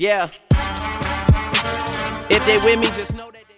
Yeah. If they with me, just know that they